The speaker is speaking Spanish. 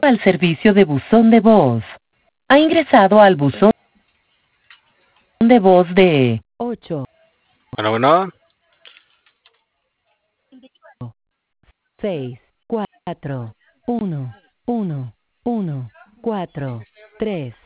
al servicio de buzón de voz. Ha ingresado al buzón de voz de 8, Bueno, bueno. 6, 4, 1, 1, 1, 4, 3,